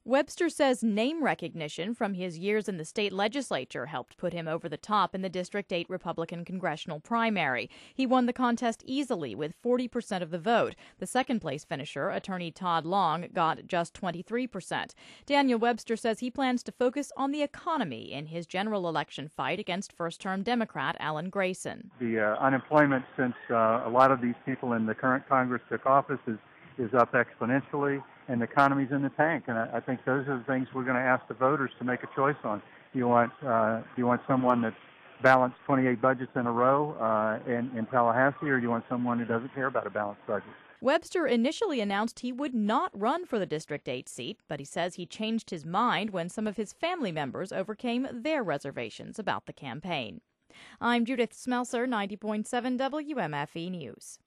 Webster says name recognition from his years in the state legislature helped put him over the top in the District 8 Republican congressional primary. He won the contest easily with 40% of the vote. The second-place finisher, attorney Todd Long, got just 23%. Daniel Webster says he plans to focus on the economy in his general election fight against first-term Democrat Alan Grayson. The unemployment since a lot of these people in the current Congress took office is up exponentially, and the economy's in the tank. And I think those are the things we're going to ask the voters to make a choice on. Do you want someone that's balanced 28 budgets in a row in Tallahassee, or do you want someone who doesn't care about a balanced budget? Webster initially announced he would not run for the District 8 seat, but he says he changed his mind when some of his family members overcame their reservations about the campaign. I'm Judith Smelser, 90.7 WMFE News.